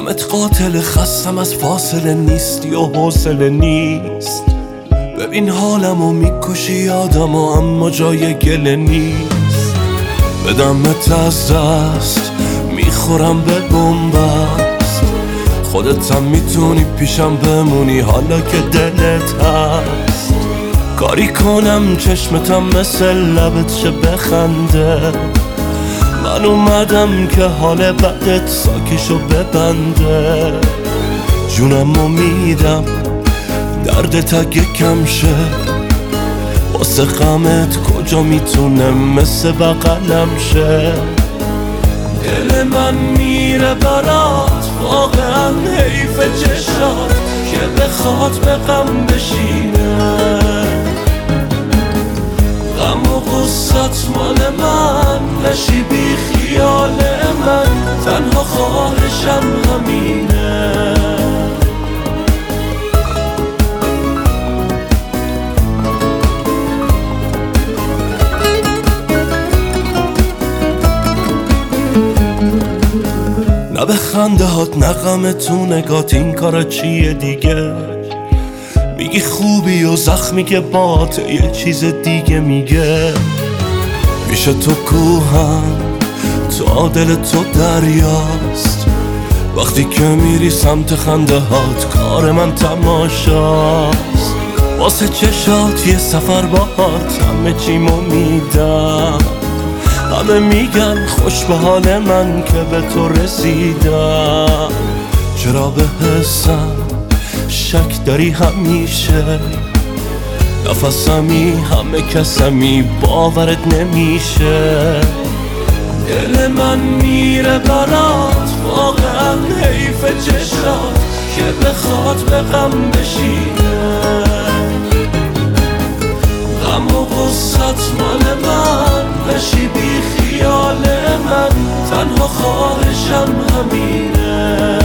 غمت قاتل، خستم از فاصله، نیستی و حوصله نیست. ببین حالمو میکشی یادمو، اما جای گله نیست. بدمت از دست میخورم به بنبست، خودتم میتونی پیشم بمونی حالا که دلت هست. کاری کنم چشمتم مثل لبت شه بخنده، من اومدم که حال بدت ساکشو ببنده. جونمو میدم دردت اگه کم شه، واسه غمت کجا میتونه مثل بغلم شه. دل من میره برات، واقعا حیف چشات که بخواد به غم بشینه. غم و غصت مال من، نشی بی خیال من، تنها خواهشم همینه. نه به خنده هات، نه غم تو نگات، این کارا چیه دیگه؟ میگی خوبی و زخمی که بات یه چیز دیگه میگه. پیش تو کوهم، تو دل تو دریاست، وقتی که میری سمت خنده هات کار من تماشاست. واسه چشات یه سفر باهات همه چیمو میدم، همه میگن خوش به حال من که به تو رسیدم. چرا به حسم شک داری همیشه؟ نفسمی همه کسمی باورت نمیشه. دل من میره برات، واقعا حیف چشات که بخواد به غم بشینه. غم و غصت مال من، نشی بی خیال من، تنها خواهشم همینه.